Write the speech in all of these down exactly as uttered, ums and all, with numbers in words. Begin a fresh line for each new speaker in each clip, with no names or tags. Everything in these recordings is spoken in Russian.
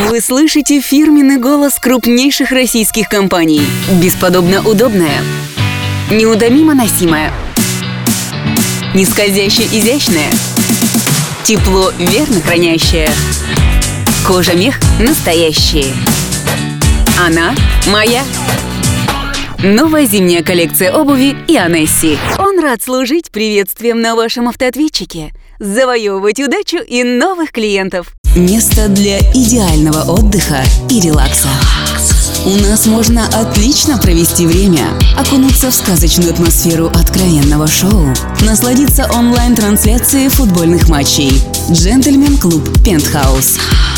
Вы слышите фирменный голос крупнейших российских компаний. Бесподобно удобная, неутомимо носимая, нескользяще изящная, тепло верно хранящая, кожа-мех настоящие. Она моя. Новая зимняя коллекция обуви Ионесси. Он рад служить приветствием на вашем автоответчике, завоевывать удачу и новых клиентов.
Место для идеального отдыха и релакса. У нас можно отлично провести время, окунуться в сказочную атмосферу откровенного шоу, насладиться онлайн-трансляцией футбольных матчей. Джентльмен-клуб «Пентхаус».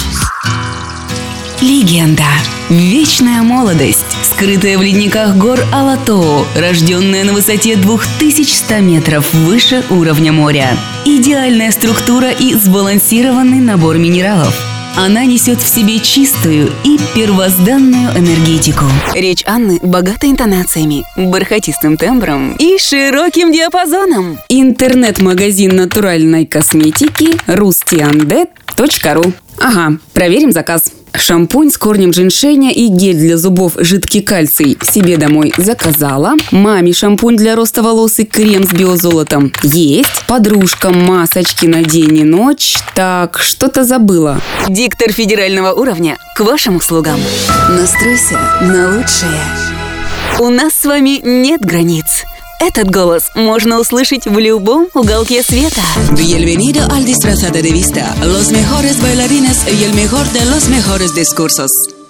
Легенда. Вечная молодость, скрытая в ледниках гор Алатоо, рожденная на высоте две тысячи сто метров выше уровня моря. Идеальная структура и сбалансированный набор минералов. Она несет в себе чистую и первозданную энергетику.
Речь Анны богата интонациями, бархатистым тембром и широким диапазоном.
Интернет-магазин натуральной косметики рустиандет точка ру. Ага, проверим заказ. Шампунь с корнем женьшеня и гель для зубов жидкий кальций себе домой заказала. Маме шампунь для роста волос и крем с биозолотом есть. Подружкам масочки на день и ночь. Так, что-то забыла.
Диктор федерального уровня к вашим услугам.
Настройся на лучшее.
У нас с вами нет границ. Этот голос можно услышать в любом уголке света.
Bienvenido al Disfrazado de Vista, los mejores bailarines y el mejor de los mejores discursos.